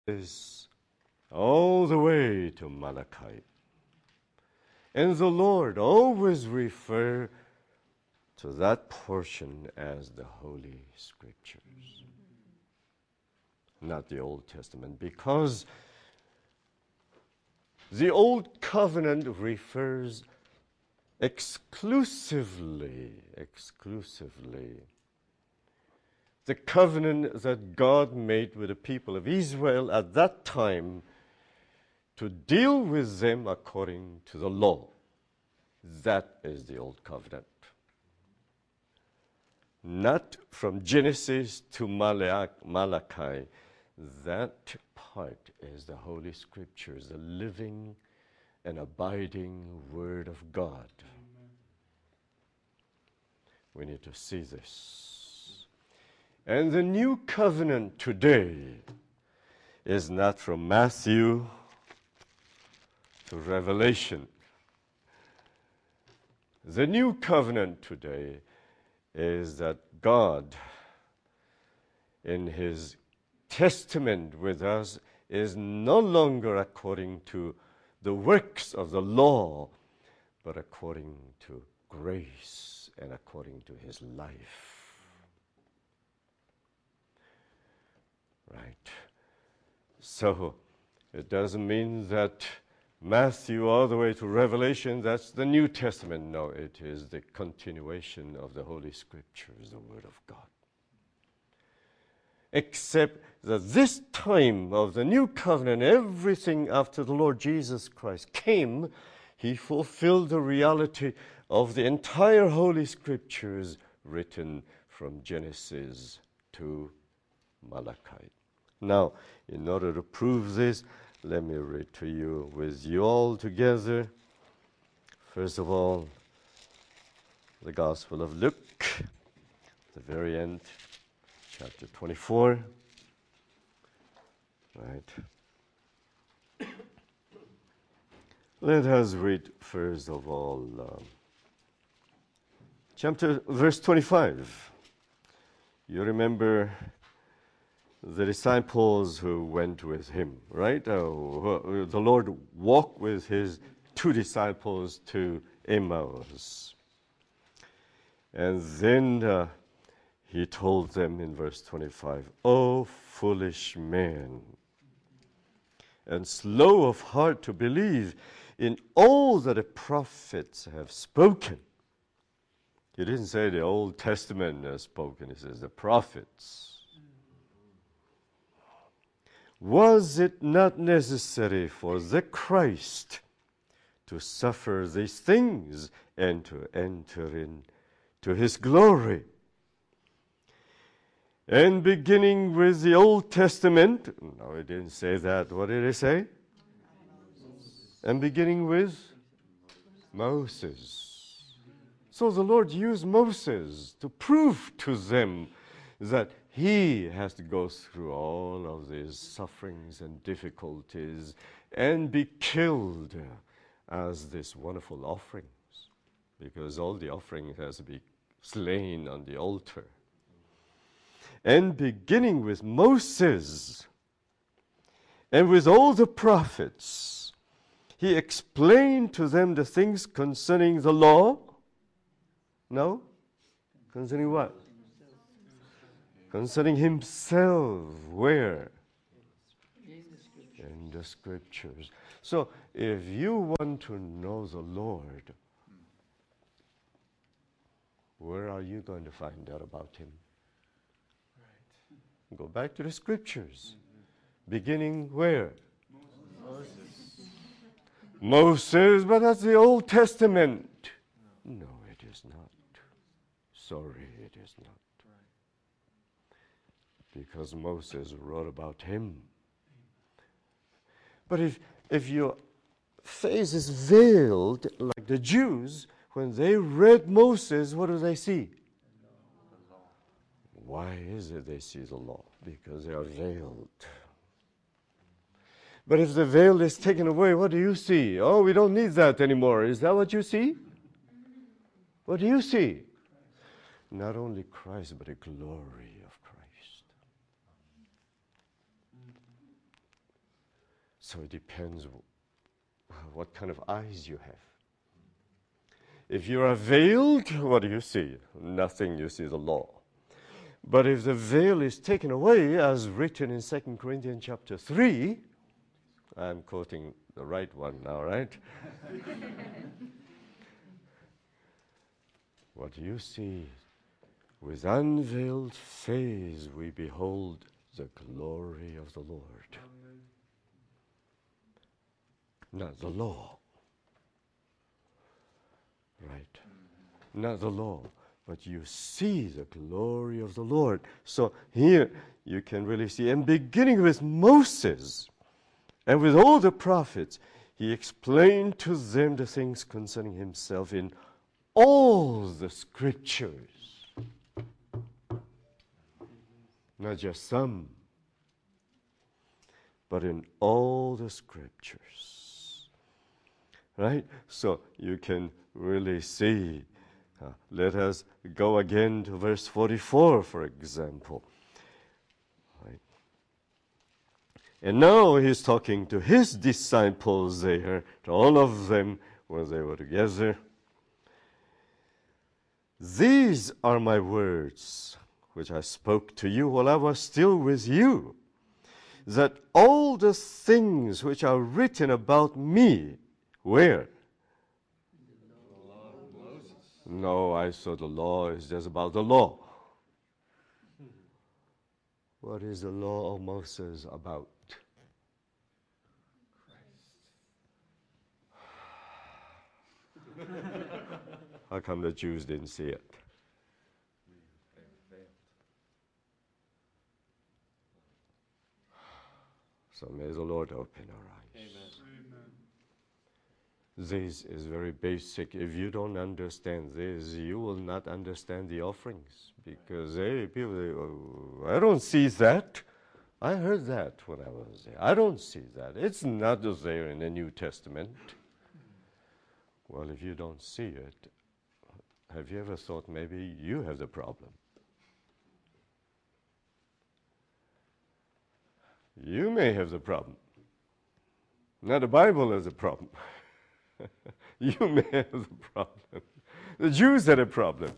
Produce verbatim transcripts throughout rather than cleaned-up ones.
is all the way to Malachi. And the Lord always refers to that portion as the Holy Scriptures, not the Old Testament, because the Old Covenant refers exclusively, exclusively, the covenant that God made with the people of Israel at that time to deal with them according to the law. That is the Old Covenant. Not from Genesis to Malachi. That part is the Holy Scriptures, the living and abiding Word of God. Amen. We need to see this. And the New Covenant today is not from Matthew to Revelation. The New Covenant today is that God, in His testament with us, is no longer according to the works of the law, but according to grace and according to His life. Right? So it doesn't mean that Matthew all the way to Revelation, that's the New Testament. No, it is the continuation of the Holy Scriptures, the Word of God. Except that this time of the New Covenant, everything after the Lord Jesus Christ came, He fulfilled the reality of the entire Holy Scriptures written from Genesis to Malachi. Now, in order to prove this, let me read to you with you all together. First of all, the Gospel of Luke, the very end, chapter twenty-four. Right. Let us read first of all um, chapter verse twenty-five. You remember the disciples who went with Him, right? Uh, the Lord walked with His two disciples to Emmaus. And then uh, He told them in verse twenty-five, "O foolish man, and slow of heart to believe in all that the prophets have spoken." He didn't say the Old Testament has spoken, He says the prophets. Was it not necessary for the Christ to suffer these things and to enter into His glory? And beginning with the Old Testament, no, it didn't say that. What did it say? Moses. And beginning with Moses. So the Lord used Moses to prove to them that He has to go through all of these sufferings and difficulties and be killed as these wonderful offerings, because all the offering has to be slain on the altar. And beginning with Moses and with all the prophets, He explained to them the things concerning the law. No? Concerning what? Concerning Himself. Where? In the Scriptures. So if you want to know the Lord, where are you going to find out about Him? Right. Go back to the Scriptures. Mm-hmm. Beginning where? Moses. Moses, but that's the Old Testament. No, no it is not. Sorry, it is not. Because Moses wrote about Him. But if if your face is veiled like the Jews, when they read Moses, what do they see? The law. Why is it they see the law? Because they are veiled. But if the veil is taken away, what do you see? Oh, we don't need that anymore. Is that what you see? What do you see? Not only Christ, but the glory of Christ. So it depends what kind of eyes you have. If you are veiled, what do you see? Nothing, you see the law. But if the veil is taken away, as written in Second Corinthians chapter three, I'm quoting the right one now, right? What you see, with unveiled face we behold the glory of the Lord. Amen. Not the law. Right? Not the law, but you see the glory of the Lord. So here you can really see, and beginning with Moses and with all the prophets, he explained to them the things concerning himself in all the scriptures. Not just some, but in all the scriptures. Right? So you can really see. Uh, let us go again to verse forty-four, for example. Right. And now he's talking to his disciples there, to all of them when they were together. These are my words, which I spoke to you while I was still with you, that all the things which are written about me, where? No, I saw the law is just about the law. What is the law of Moses about? How come the Jews didn't see it? So may the Lord open our eyes. Amen. This is very basic. If you don't understand this, you will not understand the offerings. Because hey, people say, oh, I don't see that. I heard that when I was there. I don't see that. It's not there in the New Testament. Well, if you don't see it, have you ever thought maybe you have the problem? You may have the problem. Now the Bible has a problem. You may have the problem. The Jews had a problem.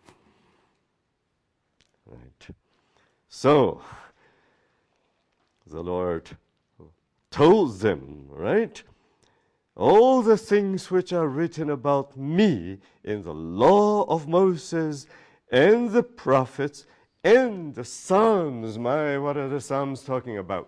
Right. So, the Lord told them, right? All the things which are written about me in the law of Moses and the prophets and the Psalms. My, what are the Psalms talking about?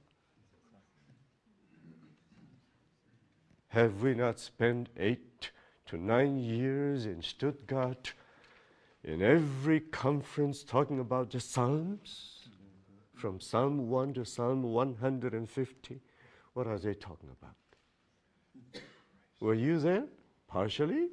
Have we not spent eight to nine years in Stuttgart in every conference talking about the Psalms? From Psalm one to Psalm one hundred fifty. What are they talking about? Were you there? Partially?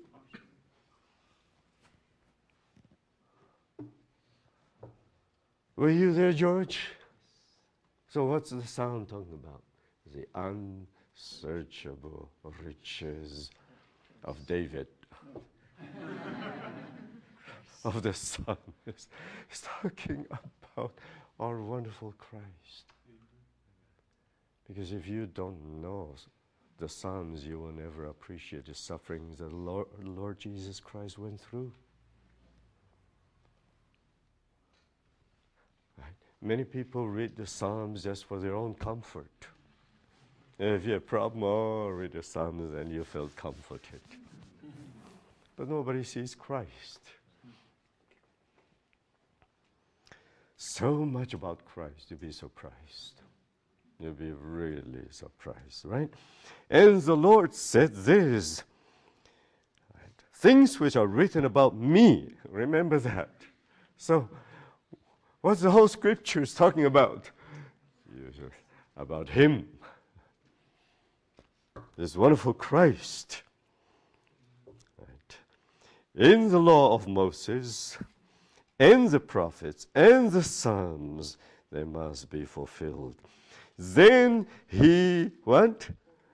Were you there, George? So what's the Psalm talking about? The unsearchable riches of David. Of the Son. It's talking about our wonderful Christ. Because if you don't know the Psalms, you will never appreciate the sufferings that Lord, Lord Jesus Christ went through. Right? Many people read the Psalms just for their own comfort. If you have a problem, oh, read the Psalms and you feel comforted. But nobody sees Christ. So much about Christ, you'll be surprised. You'll be really surprised, right? And the Lord said this, right? Things which are written about me, remember that. So, what's the whole scripture is talking about? About Him. This wonderful Christ. Right? In the law of Moses, and the prophets, and the Psalms, they must be fulfilled. Then He, what?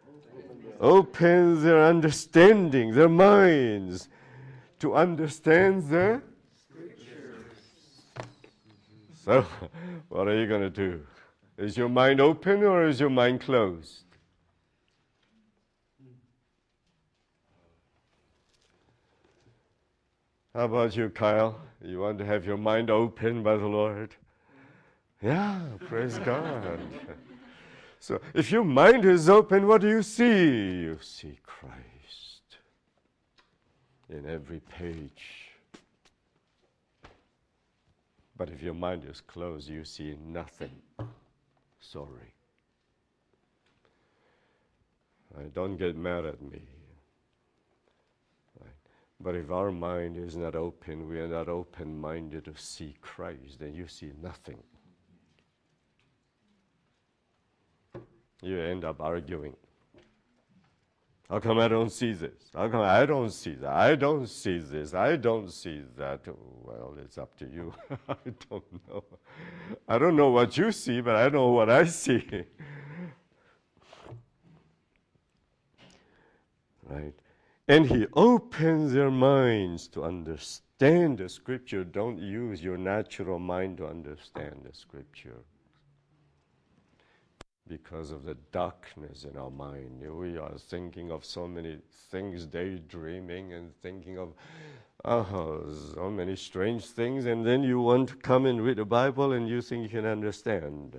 Opens their understanding, their minds, to understand the Scriptures. So, what are you going to do? Is your mind open or is your mind closed? How about you, Kyle? You want to have your mind opened by the Lord? Yeah, praise God. So if your mind is open, what do you see? You see Christ in every page. But if your mind is closed, you see nothing. Sorry. Right? Don't get mad at me. Right? But if our mind is not open, we are not open-minded to see Christ, then you see nothing. You end up arguing. How come I don't see this? How come I don't see that? I don't see this. I don't see that. Well, it's up to you. I don't know. I don't know what you see, but I know what I see. Right? And he opens their minds to understand the Scripture. Don't use your natural mind to understand the Scripture. Because of the darkness in our mind. We are thinking of so many things, daydreaming and thinking of oh, so many strange things, and then you want to come and read the Bible and you think you can understand.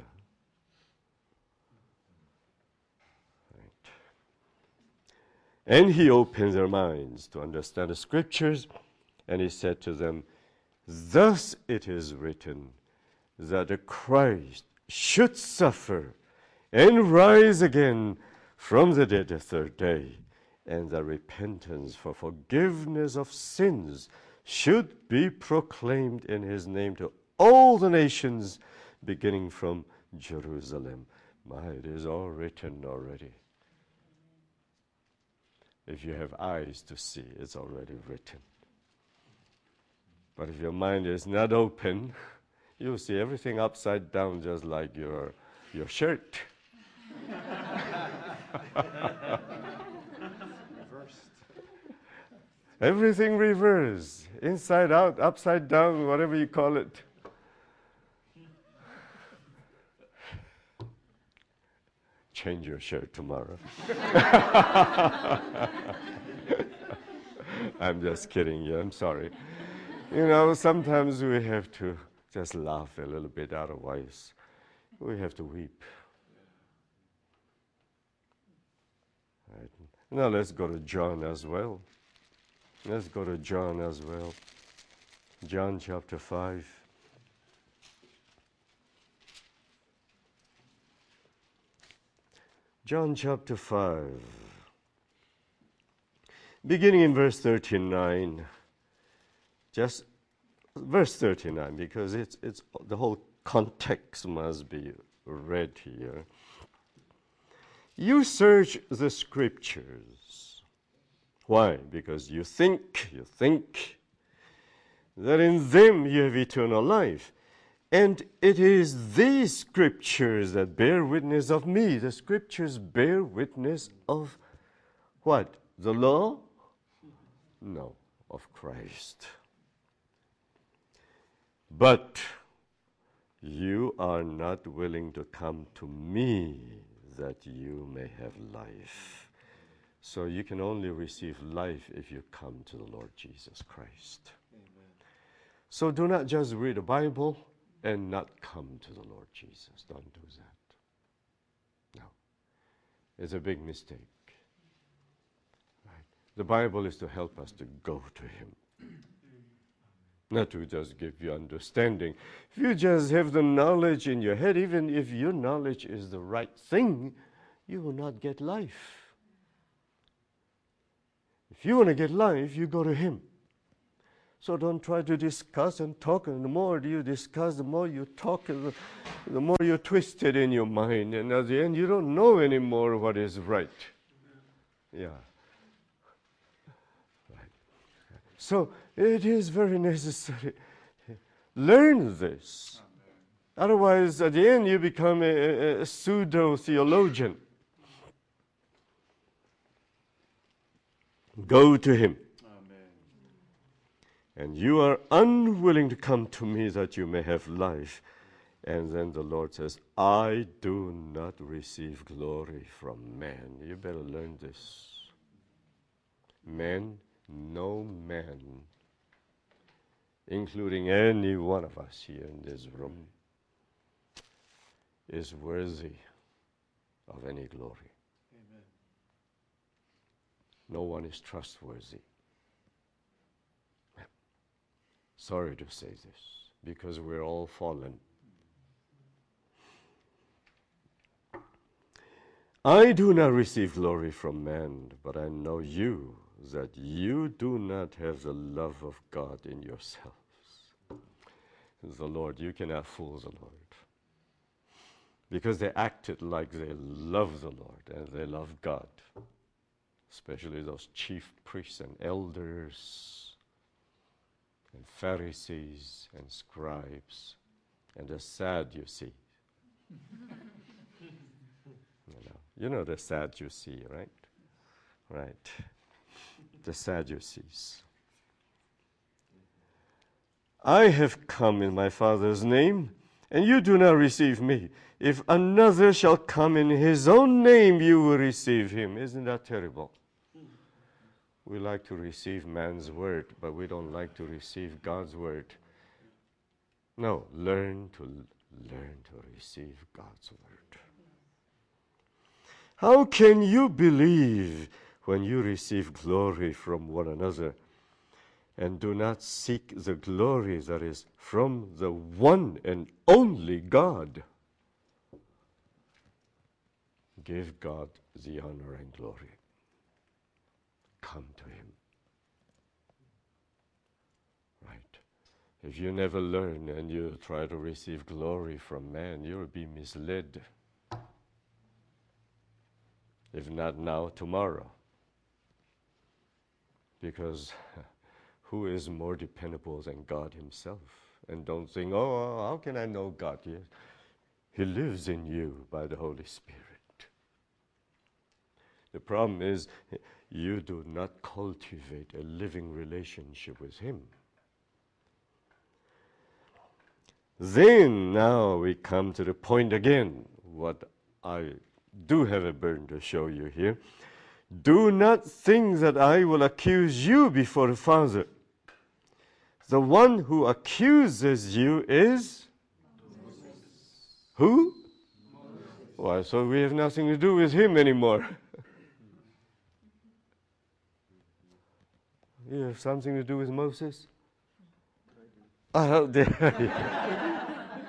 Right. And he opened their minds to understand the Scriptures, and he said to them, thus it is written that the Christ should suffer and rise again from the dead the third day, and the repentance for forgiveness of sins should be proclaimed in his name to all the nations, beginning from Jerusalem. My, it is all written already. If you have eyes to see, it's already written. But if your mind is not open, you'll see everything upside down, just like your, your shirt. Everything reversed, inside out, upside down, whatever you call it. Change your shirt tomorrow. I'm just kidding you, I'm sorry. You know, sometimes we have to just laugh a little bit, otherwise we have to weep. Right. Now let's go to John as well. Let's go to John as well. John chapter five. John chapter five. Beginning in verse thirty-nine. Just verse thirty-nine, because it's it's the whole context must be read here. You search the Scriptures. Why? Because you think, you think that in them you have eternal life. And it is these Scriptures that bear witness of me. The Scriptures bear witness of what? The law? No, of Christ. But you are not willing to come to me that you may have life. So you can only receive life if you come to the Lord Jesus Christ. Amen. So do not just read the Bible and not come to the Lord Jesus. Don't do that. No. It's a big mistake. Right? The Bible is to help us to go to Him. Not to just give you understanding. If you just have the knowledge in your head, even if your knowledge is the right thing, you will not get life. If you want to get life, you go to Him. So don't try to discuss and talk, and the more you discuss, the more you talk, and the, the more you're twisted in your mind, and at the end you don't know anymore what is right. Yeah. Right. So it is very necessary. Learn this. Otherwise, at the end, you become a, a pseudo-theologian. Go to Him. Amen. And you are unwilling to come to me that you may have life. And then the Lord says, I do not receive glory from man. You better learn this. Man, no man including any one of us here in this room, is worthy of any glory. Amen. No one is trustworthy. Sorry to say this, because we're all fallen. I do not receive glory from man, but I know you, that you do not have the love of God in yourselves. The Lord, you cannot fool the Lord. Because they acted like they love the Lord and they love God, especially those chief priests and elders and Pharisees and scribes and the Sadducees. you know, you know the Sadducees, right? Right. The Sadducees. I have come in my Father's name, and you do not receive me. If another shall come in his own name, you will receive him. Isn't that terrible? We like to receive man's word, but we don't like to receive God's word. No, learn to learn to receive God's word. How can you believe when you receive glory from one another and do not seek the glory that is from the one and only God? Give God the honor and glory. Come to him. Right? If you never learn and you try to receive glory from man, you'll be misled. If not now, tomorrow. Because who is more dependable than God himself? And don't think, oh, how can I know God? Yes. He lives in you by the Holy Spirit. The problem is you do not cultivate a living relationship with him. Then now we come to the point again, what I do have a burden to show you here. Do not think that I will accuse you before the Father. The one who accuses you is? Moses. Who? Moses. Why, so we have nothing to do with him anymore. You have something to do with Moses? Oh, there.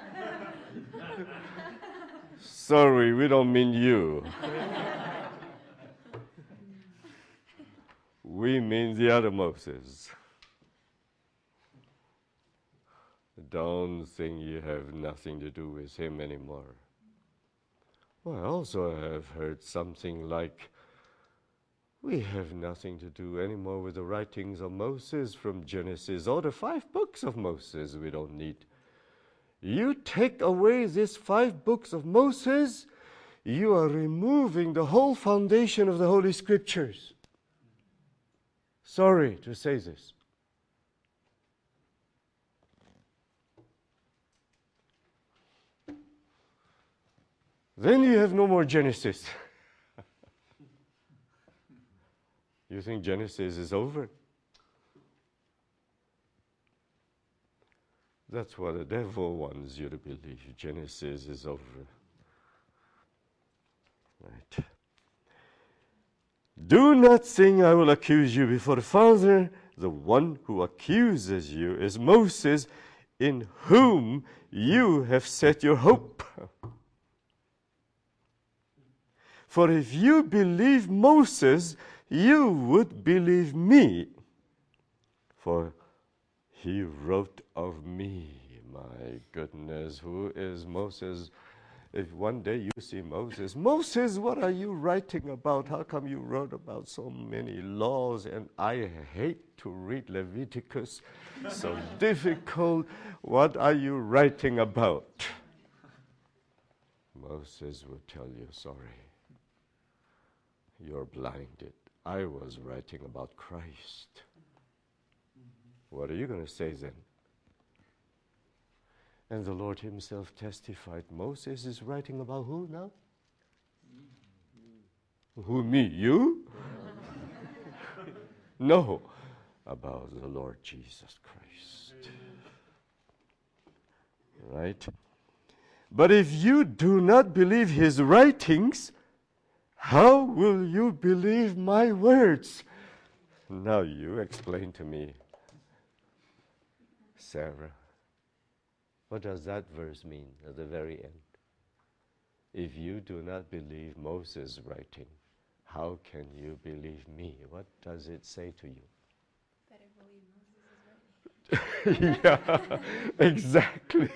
Sorry, we don't mean you. We mean the other Moses. Don't think you have nothing to do with him anymore. Well, I also have heard something like, we have nothing to do anymore with the writings of Moses from Genesis, or the five books of Moses we don't need. You take away these five books of Moses, you are removing the whole foundation of the Holy Scriptures. Sorry to say this. Then you have no more Genesis. You think Genesis is over? That's what the devil wants you to believe. Genesis is over. Right. Do not think I will accuse you before the Father. The one who accuses you is Moses, in whom you have set your hope. For if you believe Moses, you would believe me, for he wrote of me. My goodness, who is Moses? If one day you see Moses, Moses, what are you writing about? How come you wrote about so many laws? And I hate to read Leviticus. So difficult. What are you writing about? Moses will tell you, sorry, you're blinded. I was writing about Christ. What are you going to say then? And the Lord himself testified, Moses is writing about who now? Who, me? You? No, about the Lord Jesus Christ. right? But if you do not believe his writings, how will you believe my words? Now you explain to me, Sarah. What does that verse mean at the very end? If you do not believe Moses' writing, how can you believe me? What does it say to you? Better believe Moses is writing. Yeah, exactly.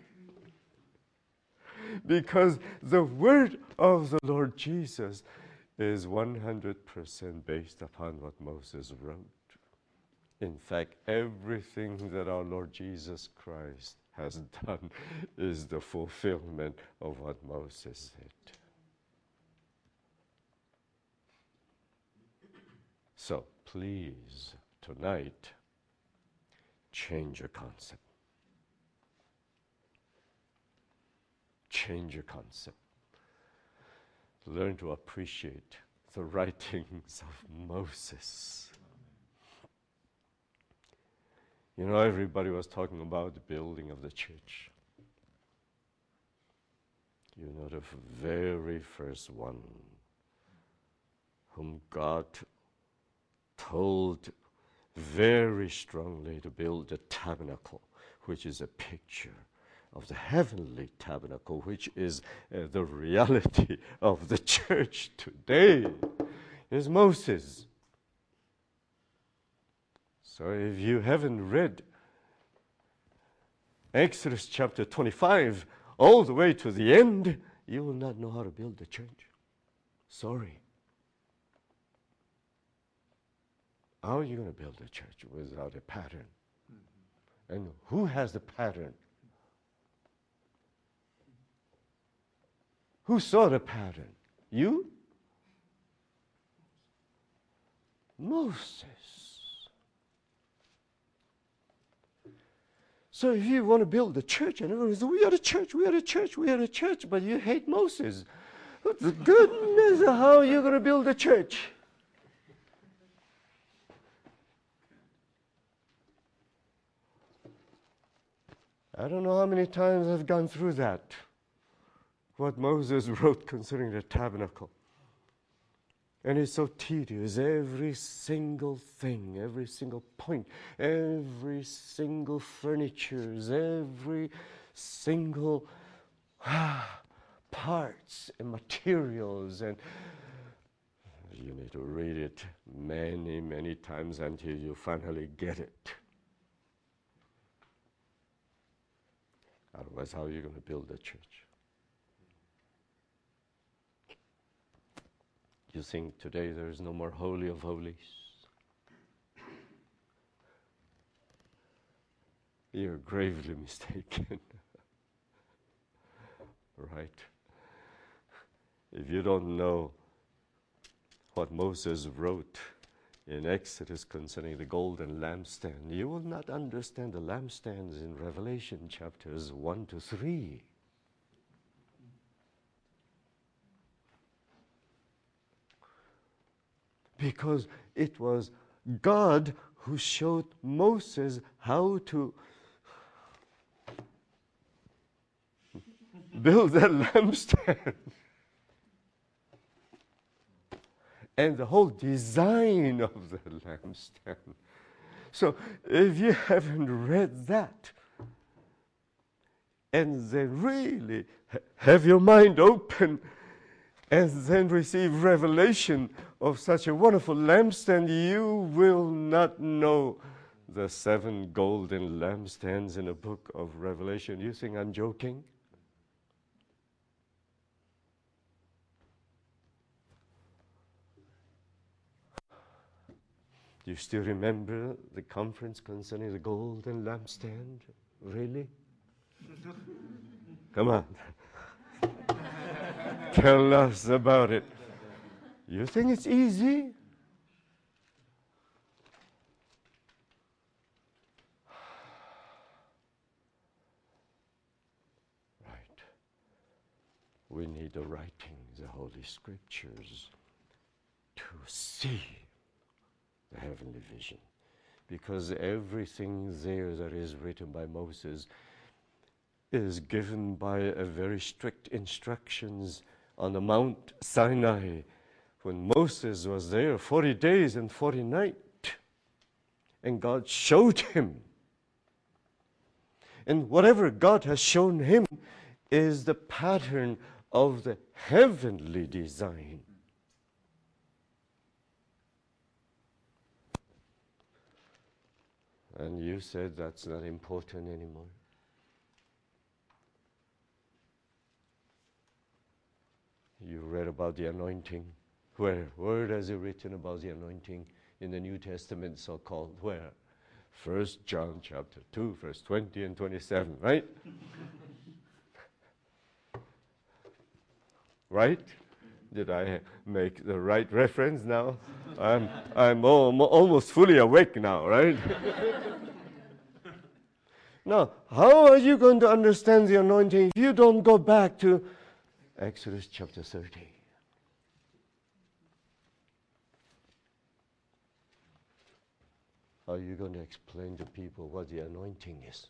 Because the word of the Lord Jesus is one hundred percent based upon what Moses wrote. In fact, everything that our Lord Jesus Christ has done is the fulfillment of what Moses said. So please, tonight, change your concept. Change your concept. Learn to appreciate the writings of Moses. You know, everybody was talking about the building of the church. You know, the very first one whom God told very strongly to build the tabernacle, which is a picture of the heavenly tabernacle, which is uh, the reality of the church today, is Moses. So if you haven't read Exodus chapter twenty-five all the way to the end, you will not know how to build the church. Sorry. How are you going to build a church without a pattern? Mm-hmm. And who has the pattern? Who saw the pattern? You? Moses. So if you want to build a church, and everyone says, we are the church, we are the church, we are the church, but you hate Moses. What the goodness, how are you going to build a church? I don't know how many times I've gone through that. What Moses wrote concerning the tabernacle. And it's so tedious. Every single thing, every single point, every single furniture, every single ah, parts and materials. And you need to read it many, many times until you finally get it. Otherwise, how are you going to build a church? You think today there is no more Holy of Holies? You're gravely mistaken. Right? If you don't know what Moses wrote in Exodus concerning the golden lampstand, you will not understand the lampstands in Revelation chapters one to three. Because it was God who showed Moses how to build that lampstand. And the whole design of the lampstand. So if you haven't read that, and then really have your mind open, and then receive revelation of such a wonderful lampstand, you will not know the seven golden lampstands in the book of Revelation. You think I'm joking? Do you still remember the conference concerning the golden lampstand? Really? Come on. Tell us about it. You think it's easy? Right. We need the writings, the Holy Scriptures, to see the heavenly vision. Because everything there that is written by Moses is given by a very strict instructions on the Mount Sinai when Moses was there forty days and forty nights. And God showed him. And whatever God has shown him is the pattern of the heavenly design. And you said that's not important anymore. You read about the anointing. Where? Where is it written about the anointing in the New Testament, so-called? Where? First John chapter two, verse twenty and twenty-seven, right? Right? Did I make the right reference now? I'm, I'm al- almost fully awake now, right? Now, how are you going to understand the anointing if you don't go back to Exodus chapter thirty? How are you going to explain to people what the anointing is?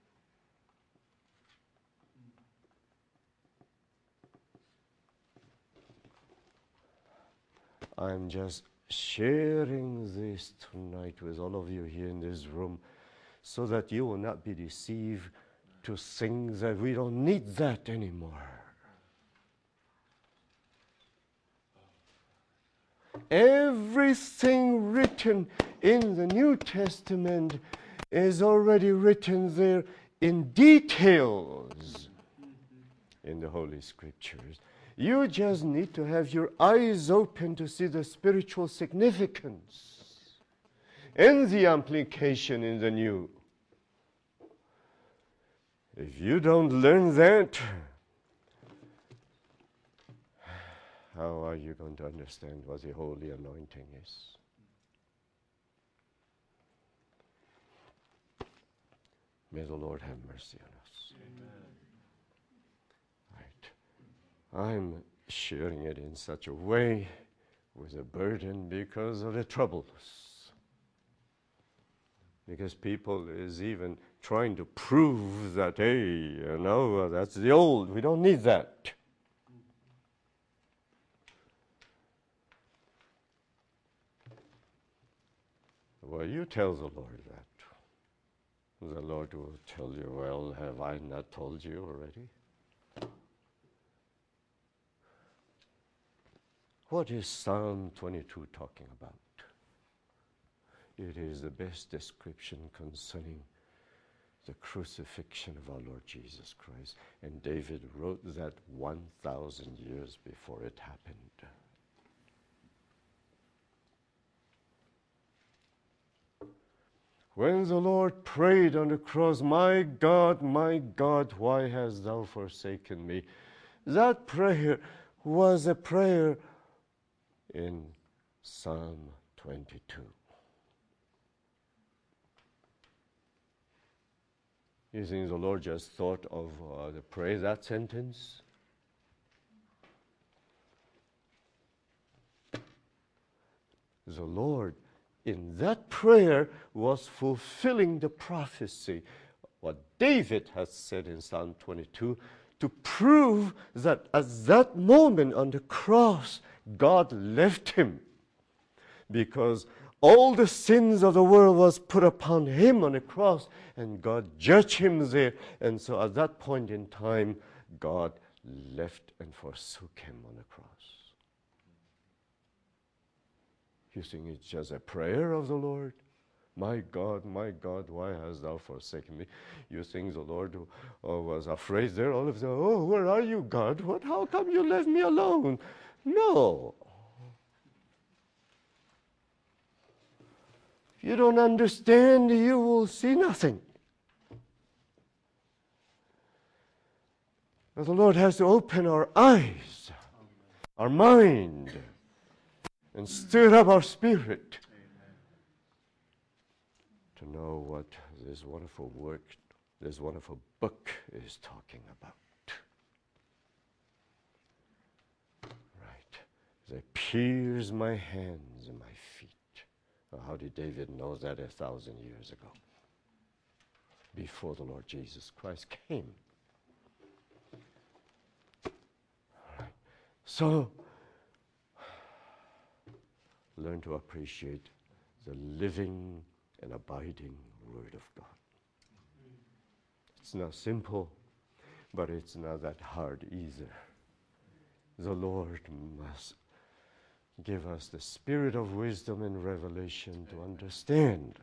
I'm just sharing this tonight with all of you here in this room so that you will not be deceived to think that we don't need that anymore. Everything written in the New Testament is already written there in details in the Holy Scriptures. You just need to have your eyes open to see the spiritual significance and the application in the New. If you don't learn that, how are you going to understand what the holy anointing is? May the Lord have mercy on us. Amen. Right. I'm sharing it in such a way with a burden because of the troubles. Because people is even trying to prove that, hey, you know, that's the old. We don't need that. Well, you tell the Lord that. The Lord will tell you, well, have I not told you already? What is Psalm twenty-two talking about? It is the best description concerning the crucifixion of our Lord Jesus Christ. And David wrote that one thousand years before it happened. When the Lord prayed on the cross, my God, my God, why hast thou forsaken me? That prayer was a prayer in Psalm twenty-two. You think the Lord just thought of uh, the pray that sentence? The Lord in that prayer was fulfilling the prophecy, what David has said in Psalm twenty-two, to prove that at that moment on the cross, God left him because all the sins of the world was put upon him on the cross, and God judged him there. And so at that point in time, God left and forsook him on the cross. You think it's just a prayer of the Lord? My God, my God, why hast thou forsaken me? You think the Lord uh, was afraid there? All of them, oh, where are you, God? What? How come you left me alone? No. If you don't understand, you will see nothing. But the Lord has to open our eyes, our mind, and stir up our spirit to know what this wonderful work, this wonderful book is talking about. Right. They pierce my hands and my feet. Well, how did David know that a thousand years ago? Before the Lord Jesus Christ came. So, learn to appreciate the living and abiding Word of God. It's not simple, but it's not that hard either. The Lord must give us the spirit of wisdom and revelation to understand.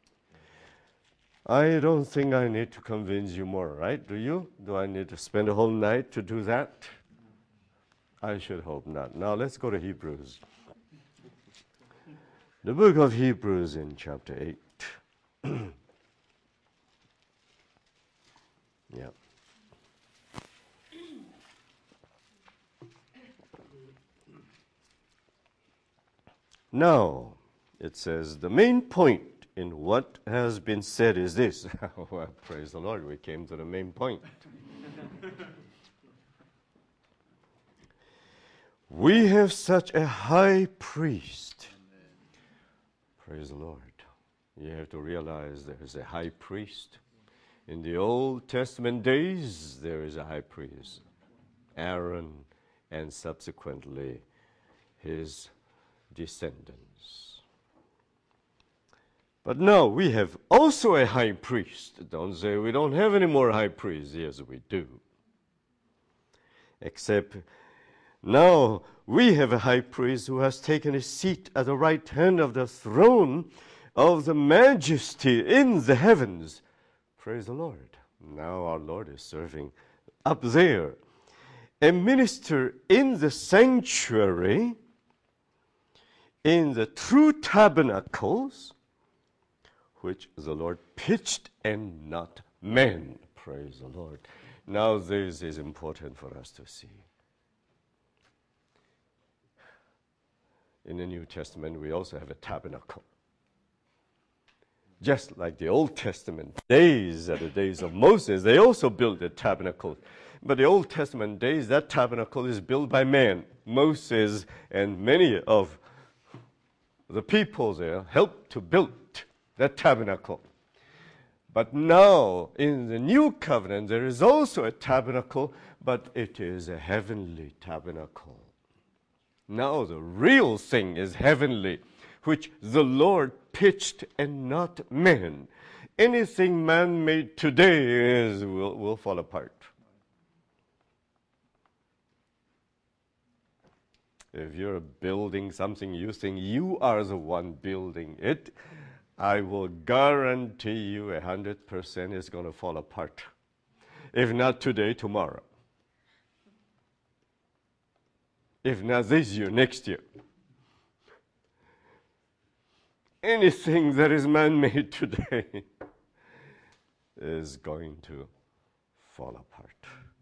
I don't think I need to convince you more, right? Do you? Do I need to spend a whole night to do that? I should hope not. Now let's go to Hebrews. The book of Hebrews in chapter eight. Yeah. Now, it says, the main point in what has been said is this. Well, praise the Lord, we came to the main point. We have such a high priest. Praise the Lord. You have to realize there is a high priest. In the Old Testament days, there is a high priest, Aaron, and subsequently his descendants. But now we have also a high priest. Don't say we don't have any more high priests. Yes, we do. Except now we have a high priest who has taken a seat at the right hand of the throne of the majesty in the heavens. Praise the Lord. Now our Lord is serving up there. A minister in the sanctuary, in the true tabernacles, which the Lord pitched and not man. Praise the Lord. Now this is important for us to see. In the New Testament, we also have a tabernacle. Just like the Old Testament days, at the days of Moses, they also built a tabernacle. But the Old Testament days, that tabernacle is built by man. Moses and many of the people there helped to build that tabernacle. But now, in the New Covenant, there is also a tabernacle, but it is a heavenly tabernacle. Now the real thing is heavenly, which the Lord pitched and not man. Anything man made today is will, will fall apart. If you're building something, you think you are the one building it, I will guarantee you a hundred percent is going to fall apart. If not today, tomorrow. If not this year, next year. Anything that is man-made today is going to fall apart.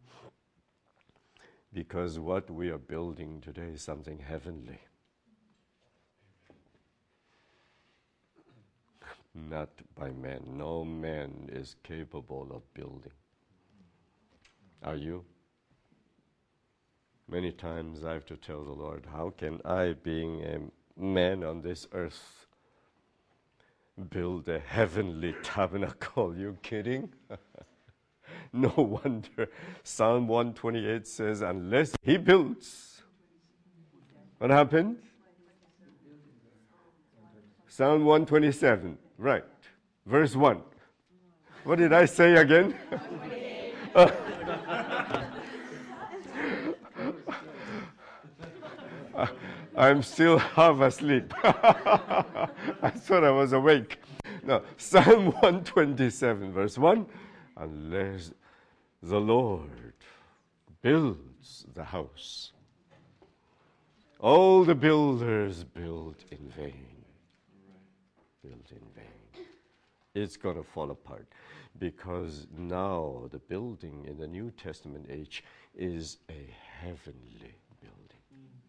Because what we are building today is something heavenly. Not by man. No man is capable of building. Are you? Many times I have to tell the Lord, how can I, being a man on this earth, build a heavenly tabernacle? You kidding? No wonder Psalm one twenty-eight says, unless he builds, what happens? Psalm one twenty-seven, right, verse one. What did I say again? I'm still half asleep. I thought I was awake. No, Psalm one twenty-seven, verse one. Unless the Lord builds the house, all the builders build in vain. Build in vain. It's going to fall apart because now the building in the New Testament age is a heavenly building.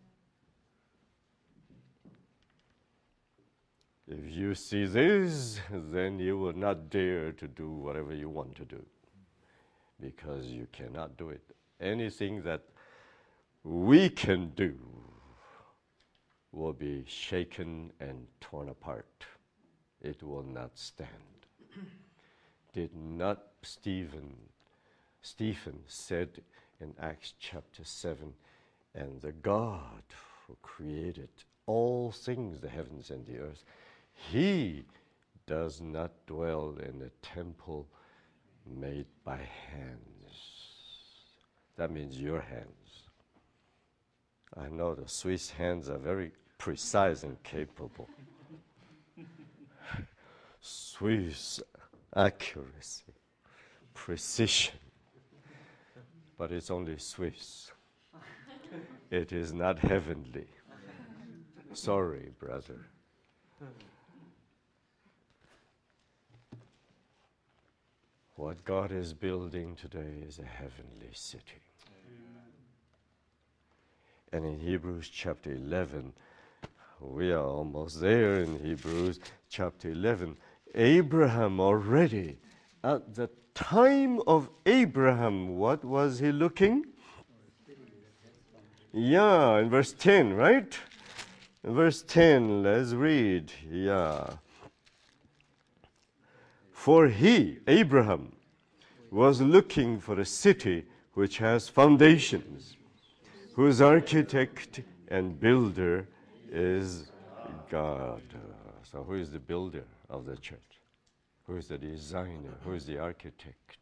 If you see this, then you will not dare to do whatever you want to do because you cannot do it. Anything that we can do will be shaken and torn apart. It will not stand. Did not Stephen, Stephen said in Acts chapter seven, And the God who created all things, the heavens and the earth, he does not dwell in a temple made by hands. That means your hands. I know the Swiss hands are very precise and capable. Swiss accuracy, precision. But it's only Swiss. It is not heavenly. Sorry, brother. What God is building today is a heavenly city. And in Hebrews chapter eleven, we are almost there in Hebrews chapter eleven. Abraham already, at the time of Abraham, what was he looking? Yeah, in verse ten, right? In verse ten, let's read. Yeah. For he, Abraham, was looking for a city which has foundations, whose architect and builder is God. So who is the builder of the church? Who is the designer? Who is the architect?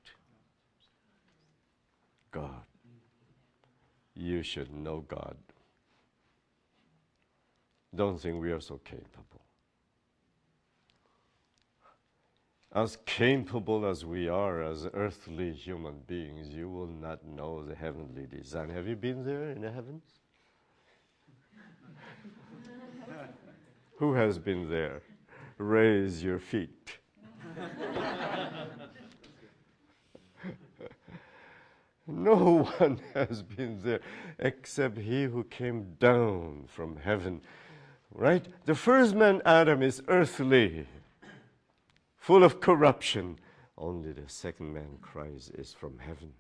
God. You should know God. Don't think we are so capable. As capable as we are as earthly human beings, you will not know the heavenly design. Have you been there in the heavens? Who has been there? Raise your feet. No one has been there except he who came down from heaven. Right? The first man, Adam, is earthly, full of corruption. Only the second man, Christ, is from heaven.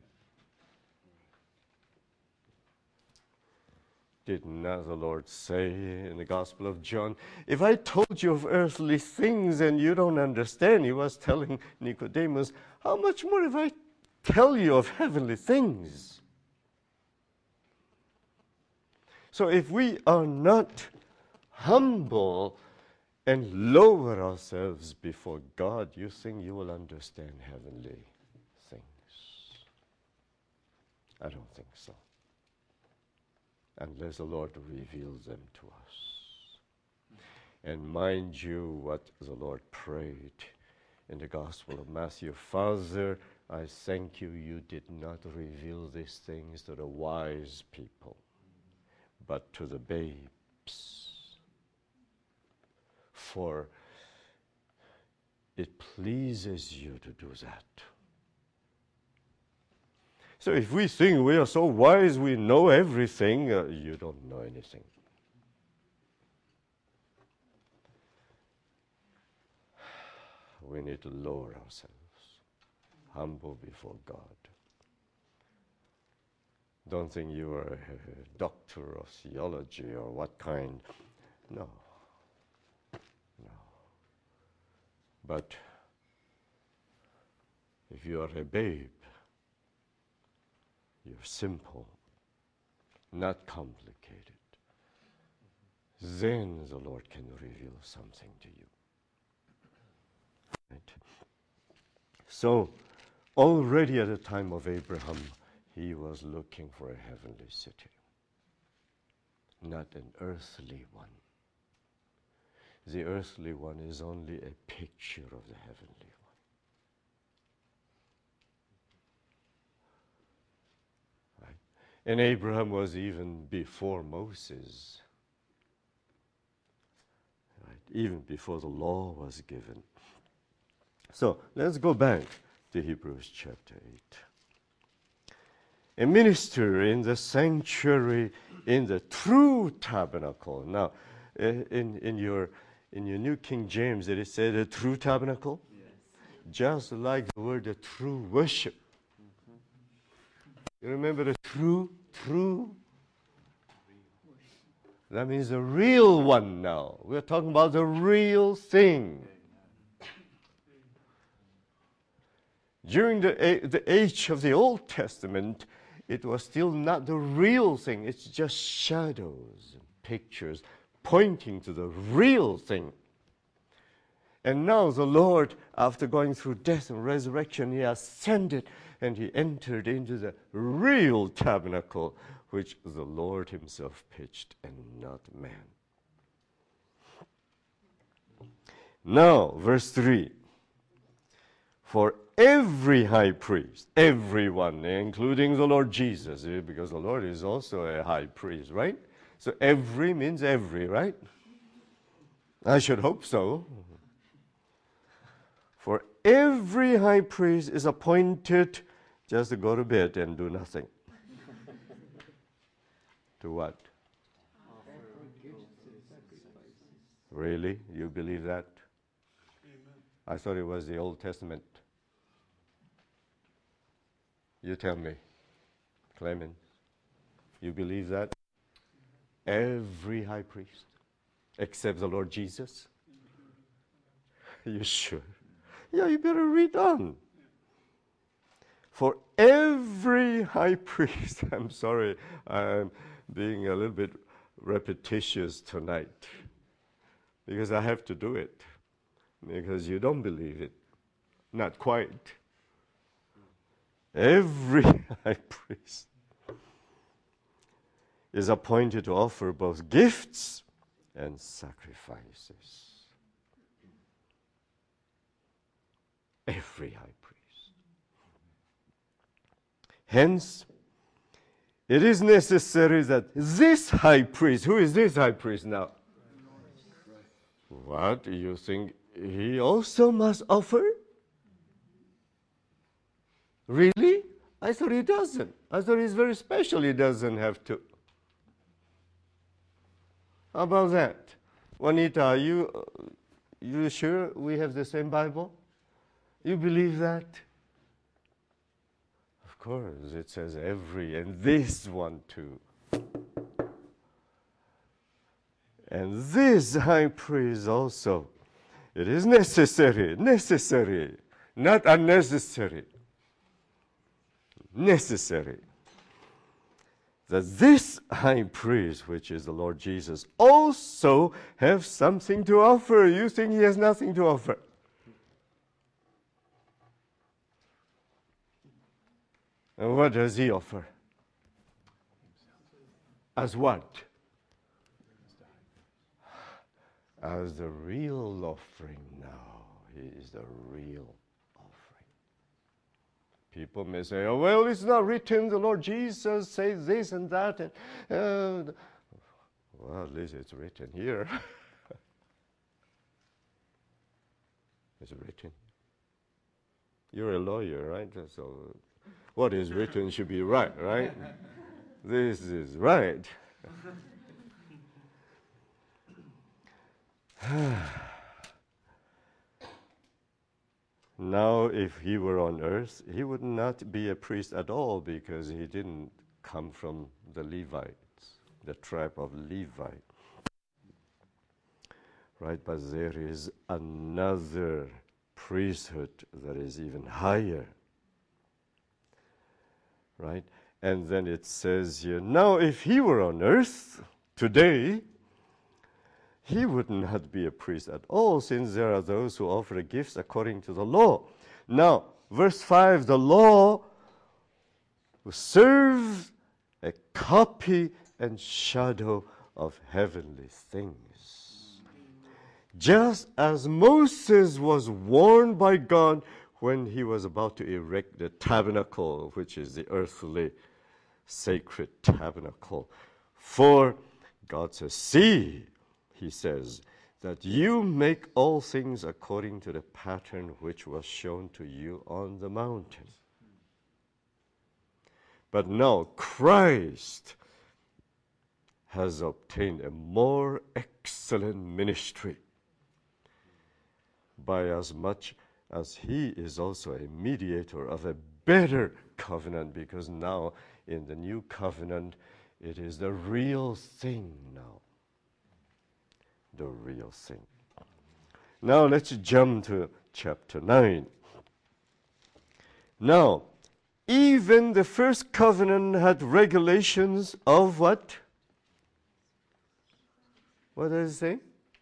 Did not the Lord say in the Gospel of John, if I told you of earthly things and you don't understand, he was telling Nicodemus, how much more if I tell you of heavenly things? So if we are not humble and lower ourselves before God, you think you will understand heavenly things? I don't think so. Unless the Lord reveals them to us. And mind you what the Lord prayed in the Gospel of Matthew. Father, I thank you, you did not reveal these things to the wise people, but to the babes. For it pleases you to do that. So if we think we are so wise, we know everything, uh, you don't know anything. We need to lower ourselves, humble before God. Don't think you are a doctor of theology or what kind. No. No. But if you are a babe, you're simple, not complicated, then the Lord can reveal something to you. Right? So, already at the time of Abraham, he was looking for a heavenly city, not an earthly one. The earthly one is only a picture of the heavenly one. And Abraham was even before Moses, right? Even before the law was given. So let's go back to Hebrews chapter eight. A minister in the sanctuary, in the true tabernacle. Now, in, in your in your New King James, did it say the true tabernacle? Yes. Just like the word the true worship. You remember the true, true? That means the real one now. We're talking about the real thing. During the, the age of the Old Testament, it was still not the real thing. It's just shadows and pictures pointing to the real thing. And now the Lord, after going through death and resurrection, he ascended and he entered into the real tabernacle, which the Lord himself pitched and not man. Now, verse three. For every high priest, everyone, including the Lord Jesus, because the Lord is also a high priest, right? So every means every, right? I should hope so. For every high priest is appointed just to go to bed and do nothing. To what? Really? You believe that? Amen. I thought it was the Old Testament. You tell me, Clement, you believe that? Every high priest, except the Lord Jesus? You sure? Yeah, you better read on. For every high priest, I'm sorry, I'm being a little bit repetitious tonight, because I have to do it, because you don't believe it. Not quite. Every high priest is appointed to offer both gifts and sacrifices. Every high priest. Hence, it is necessary that this high priest, who is this high priest now? What, you think he also must offer? Really? I thought he doesn't. I thought he's very special. He doesn't have to. How about that? Juanita, are you, uh, you sure we have the same Bible? You believe that? Of course, it says every, and this one too. And this high priest also. It is necessary, necessary, not unnecessary. Necessary that this high priest, which is the Lord Jesus, also have something to offer. You think he has nothing to offer? And what does he offer? As what? As the real offering now. He is the real offering. People may say, oh, well, it's not written, the Lord Jesus says this and that. And, uh, well, at least it's written here. It's written. You're a lawyer, right? So what is written should be right, right? This is right. Now, if he were on earth, he would not be a priest at all, because he didn't come from the Levites, the tribe of Levi. Right? But there is another priesthood that is even higher. Right? And then it says here, now if he were on earth today, he would not be a priest at all, since there are those who offer gifts according to the law. Now, verse five, the law serves a copy and shadow of heavenly things. Just as Moses was warned by God when he was about to erect the tabernacle, which is the earthly sacred tabernacle. For God says, see, he says, that you make all things according to the pattern which was shown to you on the mountain. But now Christ has obtained a more excellent ministry, by as much as he is also a mediator of a better covenant, because now in the new covenant it is the real thing now. The real thing. Now let's jump to chapter nine. Now, even the first covenant had regulations of what? What does it say?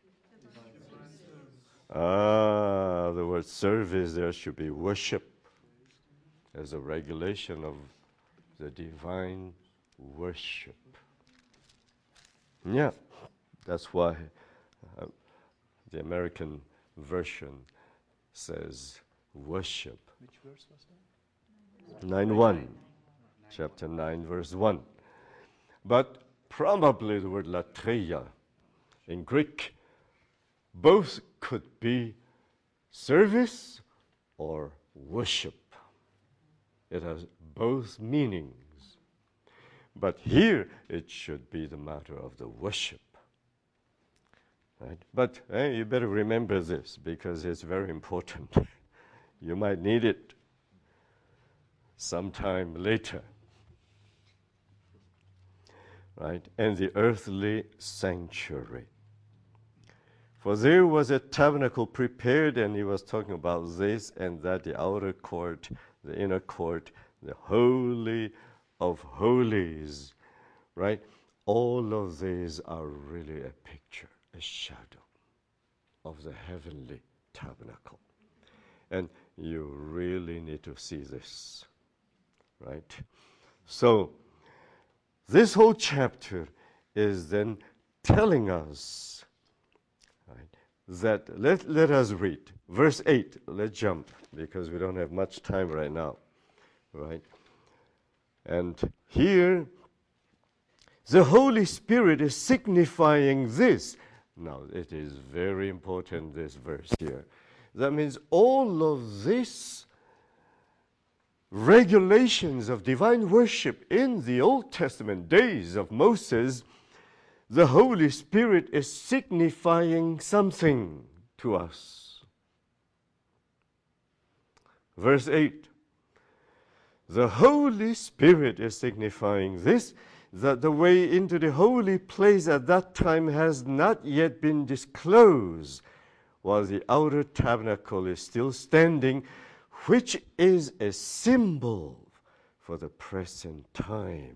Ah, the word service, there should be worship as a regulation of the divine worship. Yeah, that's why uh, the American version says worship. Which verse was that? nine one, chapter nine, verse one. But probably the word latreia in Greek both could be service or worship. It has both meanings. But here it should be the matter of the worship. Right? But eh, you better remember this because it's very important. You might need it sometime later. Right? And the earthly sanctuary. For there was a tabernacle prepared, and he was talking about this and that, the outer court, the inner court, the holy of holies, right? All of these are really a picture, a shadow of the heavenly tabernacle. And you really need to see this, right? So, this whole chapter is then telling us, right, that, let, let us read. Verse eight, let's jump, because we don't have much time right now, right? And here, the Holy Spirit is signifying this. Now, it is very important, this verse here. That means all of these regulations of divine worship in the Old Testament days of Moses, the Holy Spirit is signifying something to us. Verse eight. The Holy Spirit is signifying this, that the way into the holy place at that time has not yet been disclosed, while the outer tabernacle is still standing, which is a symbol for the present time.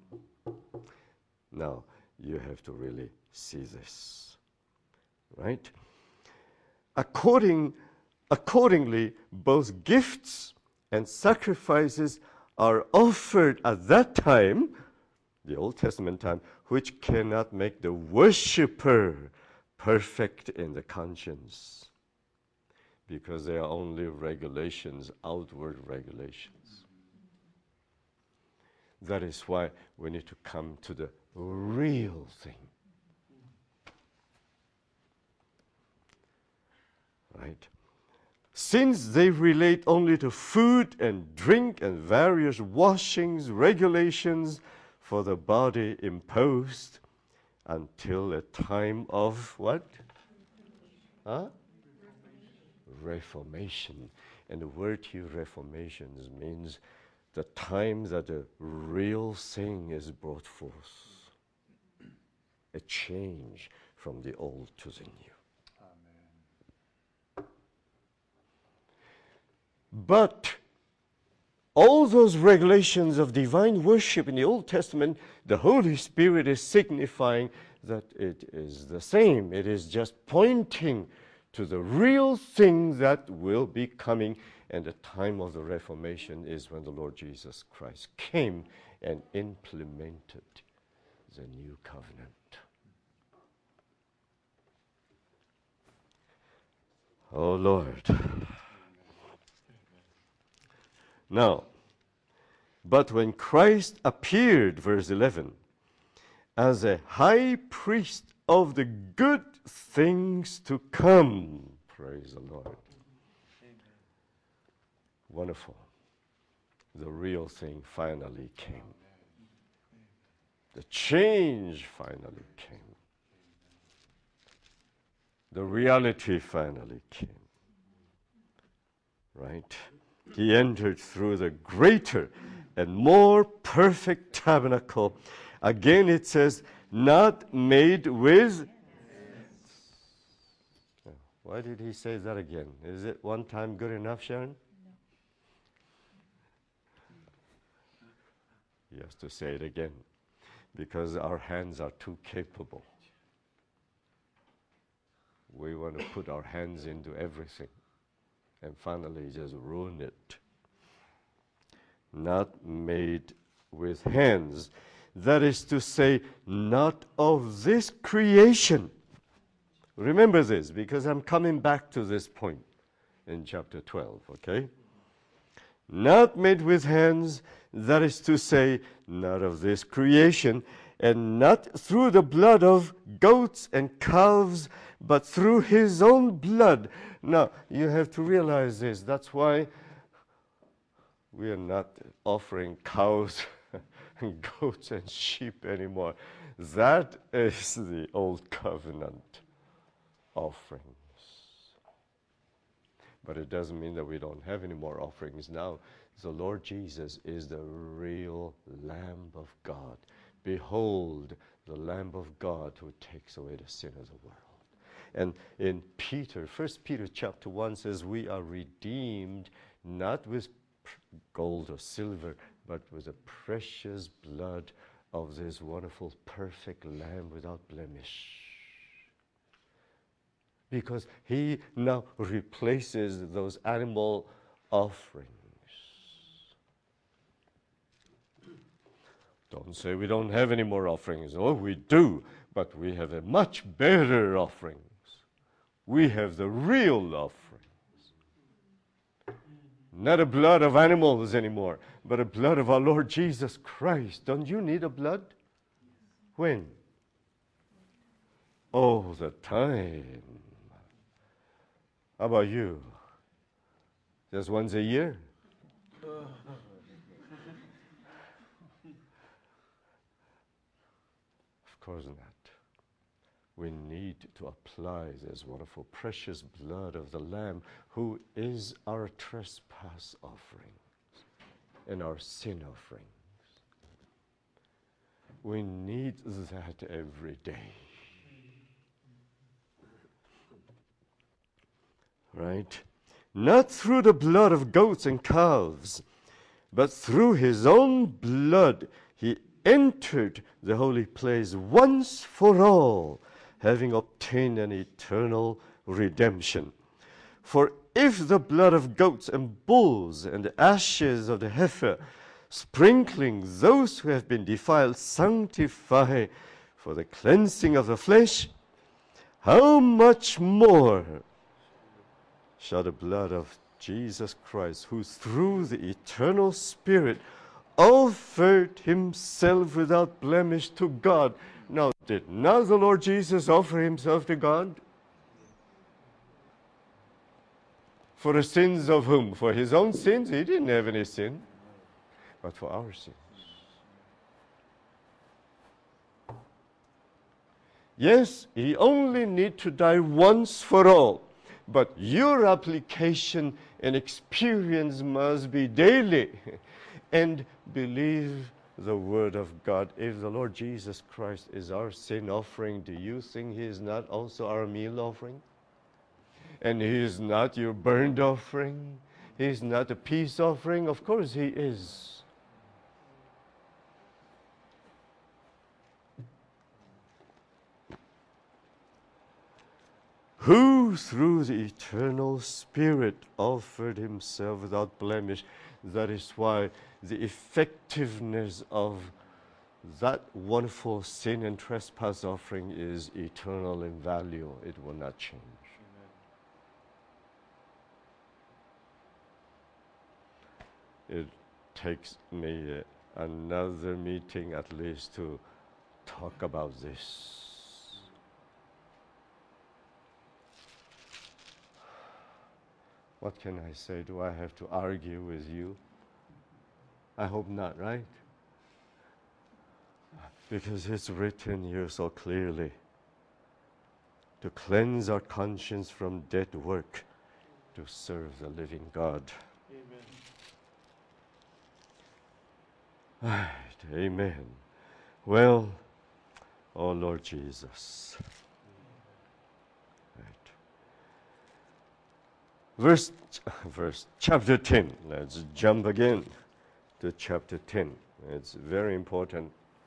Now, you have to really see this, right? According, accordingly, both gifts and sacrifices are offered at that time, the Old Testament time, which cannot make the worshiper perfect in the conscience, because they are only regulations, outward regulations. That is why we need to come to the real thing. Right? Since they relate only to food and drink and various washings, regulations for the body imposed until a time of what? Huh? Reformation. And the word here, reformation, means the time that the real thing is brought forth. A change from the old to the new. Amen. But all those regulations of divine worship in the Old Testament, the Holy Spirit is signifying that it is the same. It is just pointing to the real thing that will be coming, and the time of the Reformation is when the Lord Jesus Christ came and implemented the new covenant. Oh Lord. Now, but when Christ appeared, verse eleven, as a high priest of the good things to come, praise the Lord. Amen. Wonderful. The real thing finally came. The change finally came. The reality finally came. Right? He entered through the greater and more perfect tabernacle. Again it says, not made with. Yes. Why did he say that again? Is it one time good enough, Sharon? He has to say it again because our hands are too capable. We want to put our hands into everything and finally just ruin it. Not made with hands. That is to say, not of this creation. Remember this, because I'm coming back to this point in chapter twelve, okay? Not made with hands, that is to say, not of this creation, and not through the blood of goats and calves, but through his own blood. Now, you have to realize this. That's why we are not offering cows and goats and sheep anymore. That is the old covenant offerings. But it doesn't mean that we don't have any more offerings now. The Lord Jesus is the real Lamb of God. Behold, the Lamb of God who takes away the sin of the world. And in Peter, First Peter chapter one says, we are redeemed not with gold or silver, but with the precious blood of this wonderful, perfect Lamb without blemish. Because he now replaces those animal offerings. Don't say we don't have any more offerings. Oh, we do, but we have a much better offerings. We have the real offerings. Not a blood of animals anymore, but a blood of our Lord Jesus Christ. Don't you need a blood? When? All the time. How about you? Just once a year? Of course not. We need to apply this wonderful, precious blood of the Lamb, who is our trespass offerings and our sin offerings. We need that every day. Right? Not through the blood of goats and calves, but through his own blood he entered the holy place once for all, having obtained an eternal redemption. For if the blood of goats and bulls and the ashes of the heifer, sprinkling those who have been defiled, sanctify for the cleansing of the flesh, how much more shall the blood of Jesus Christ, who through the eternal Spirit offered himself without blemish to God. Now, did not the Lord Jesus offer himself to God? For the sins of whom? For his own sins? He didn't have any sin. But for our sins. Yes, he only need to die once for all. But your application and experience must be daily. And believe the word of God. If the Lord Jesus Christ is our sin offering, do you think he is not also our meal offering? And he is not your burnt offering? He is not a peace offering? Of course he is. Who through the eternal Spirit offered himself without blemish. That is why the effectiveness of that wonderful sin and trespass offering is eternal in value. It will not change. Amen. It takes me uh, another meeting at least to talk about this. What can I say? Do I have to argue with you? I hope not, right? Because it's written here so clearly. To cleanse our conscience from dead work, to serve the living God. Amen. Right, amen. Well, oh Lord Jesus. Verse, verse, chapter ten. Let's jump again to chapter ten. It's very important.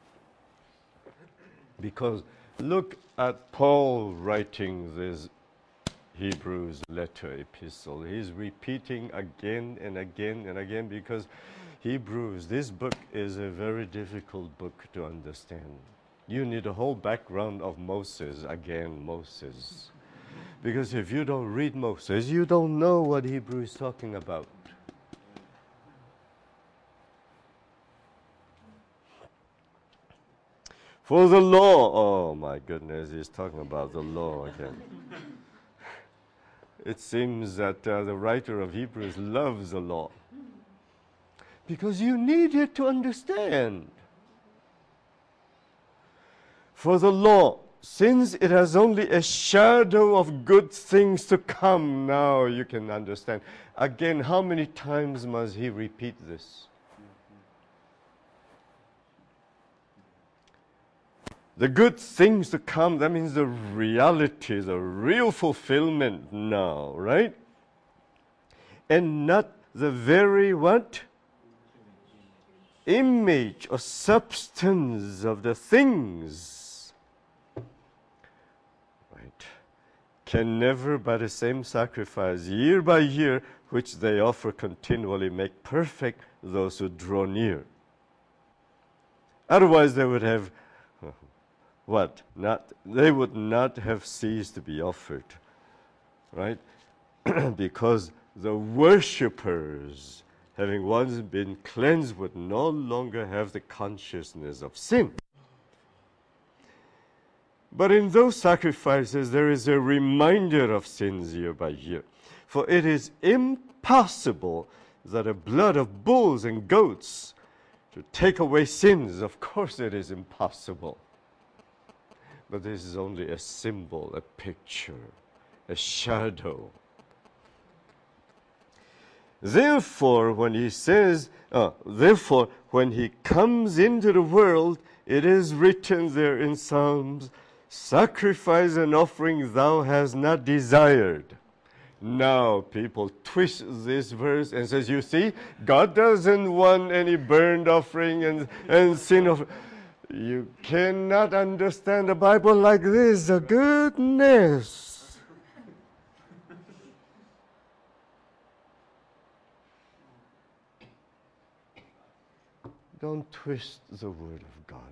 Because look at Paul writing this Hebrews letter, epistle. He's repeating again and again and again because Hebrews, this book is a very difficult book to understand. You need a whole background of Moses, again, Moses. Because if you don't read Moses, you don't know what Hebrew is talking about. For the law, oh my goodness, he's talking about the law again. It seems that uh, the writer of Hebrews loves the law. Because you need it to understand. For the law, since it has only a shadow of good things to come, now you can understand. Again, how many times must he repeat this? The good things to come, that means the reality, the real fulfillment now, right? And not the very what? Image or substance of the things. Right. Can never by the same sacrifice, year by year, which they offer continually, make perfect those who draw near. Otherwise they would have What? Not, they would not have ceased to be offered, right? Because the worshippers, having once been cleansed, would no longer have the consciousness of sin. But in those sacrifices, there is a reminder of sins year by year. For it is impossible that the blood of bulls and goats to take away sins. Of course it is impossible. But this is only a symbol, a picture, a shadow. Therefore, when he says, uh, therefore, when he comes into the world, it is written there in Psalms, sacrifice and offering thou hast not desired. Now people twist this verse and says, you see, God doesn't want any burnt offering and, and sin offering. You cannot understand the Bible like this. Oh, goodness. Don't twist the word of God.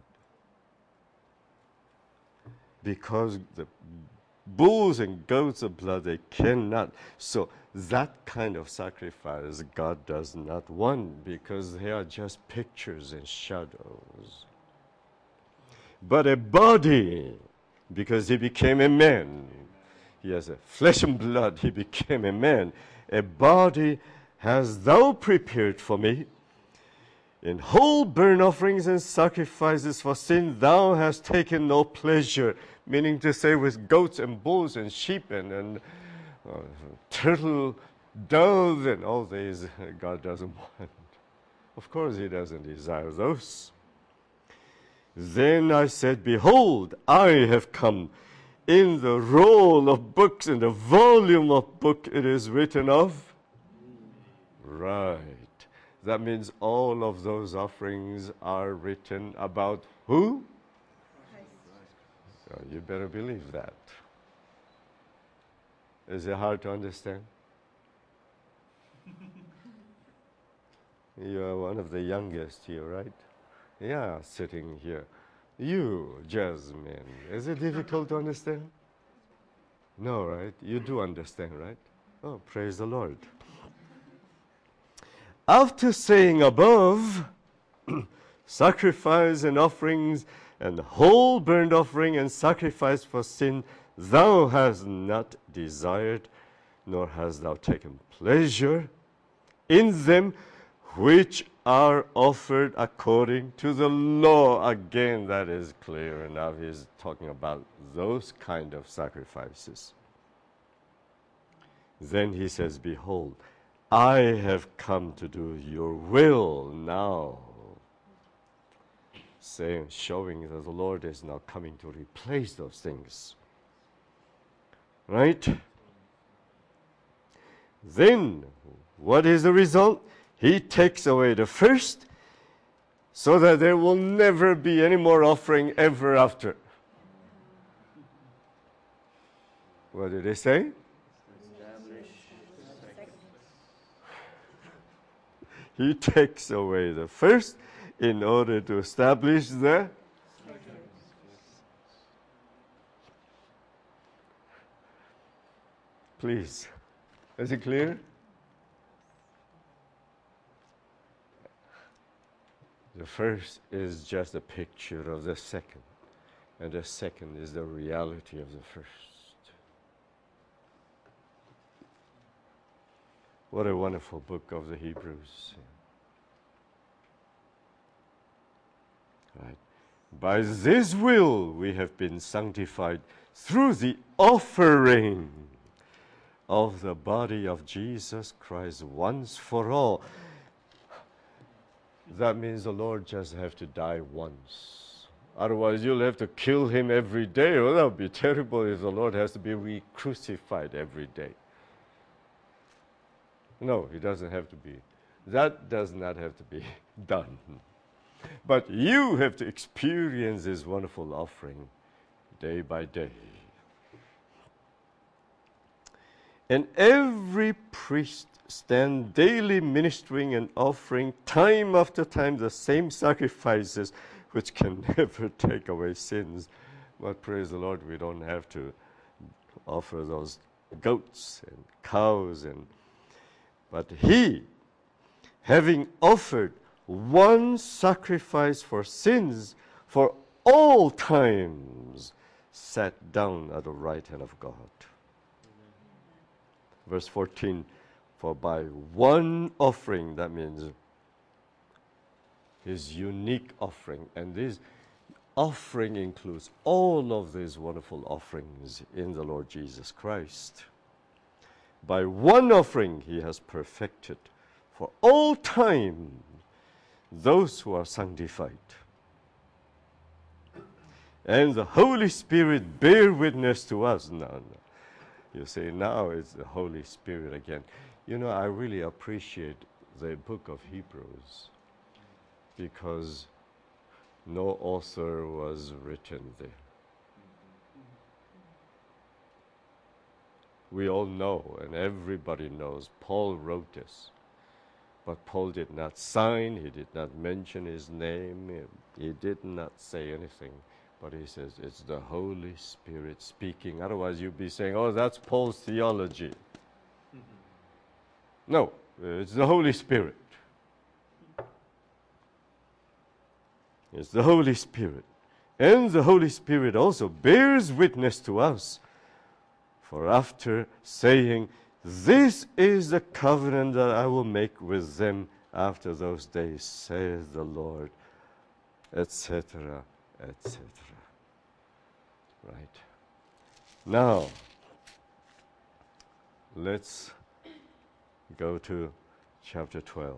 Because the bulls and goats of blood, they cannot. So that kind of sacrifice God does not want because they are just pictures and shadows. But a body, because he became a man. He has a flesh and blood, he became a man. A body hast thou prepared for me. In whole burnt offerings and sacrifices for sin thou hast taken no pleasure. Meaning to say with goats and bulls and sheep and, and uh, turtle doves and all these, God doesn't want. Of course he doesn't desire those. Then I said, behold, I have come. In the roll of books, in the volume of book it is written of. Right. That means all of those offerings are written about who? Oh, you better believe that. Is it hard to understand? You are one of the youngest here, right? Yeah, sitting here. You, Jasmine, is it difficult to understand? No, right? You do understand, right? Oh, praise the Lord. After saying above, sacrifice and offerings and whole burnt offering and sacrifice for sin, thou hast not desired, nor hast thou taken pleasure in them which are offered according to the law. Again, that is clear enough. He's talking about those kind of sacrifices. Then he says, behold, I have come to do your will now. Saying, showing that the Lord is now coming to replace those things. Right? Then, what is the result? He takes away the first so that there will never be any more offering ever after. What did they say? He takes away the first in order to establish the Please. Is it clear? The first is just a picture of the second, and the second is the reality of the first. What a wonderful book of the Hebrews. Right. By this will we have been sanctified through the offering of the body of Jesus Christ once for all. That means the Lord just have to die once. Otherwise, you'll have to kill him every day. Well, that would be terrible if the Lord has to be re-crucified every day. No, he doesn't have to be. That does not have to be done. But you have to experience this wonderful offering day by day. And every priest stand daily ministering and offering time after time the same sacrifices which can never take away sins. But praise the Lord, we don't have to offer those goats and cows. and But he, having offered one sacrifice for sins for all times, sat down at the right hand of God. Verse fourteen, for by one offering, that means his unique offering, and this offering includes all of these wonderful offerings in the Lord Jesus Christ. By one offering he has perfected for all time those who are sanctified. And the Holy Spirit bear witness to us. No, no. You say, now it's the Holy Spirit again. You know, I really appreciate the book of Hebrews because no author was written there. We all know, and everybody knows, Paul wrote this. But Paul did not sign, he did not mention his name, he did not say anything. But he says it's the Holy Spirit speaking. Otherwise you'd be saying, oh, that's Paul's theology. Mm-hmm. No, it's the Holy Spirit. It's the Holy Spirit. And the Holy Spirit also bears witness to us. For after saying, this is the covenant that I will make with them after those days, says the Lord, et cetera, et cetera. Right. Now, let's go to chapter twelve.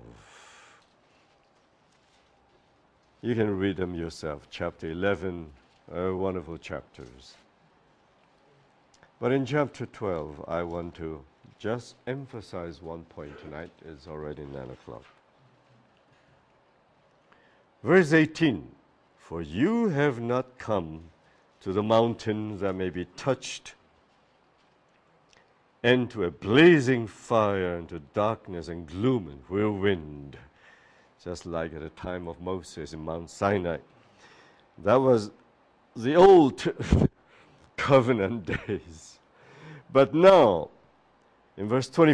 You can read them yourself. Chapter eleven, uh, wonderful chapters. But in chapter twelve, I want to just emphasize one point tonight. It's already nine o'clock. Verse eighteen, for you have not come to the mountain that may be touched, and to a blazing fire, and to darkness and gloom and whirlwind, just like at the time of Moses in Mount Sinai. That was the old covenant days. But now, in verse twenty-four,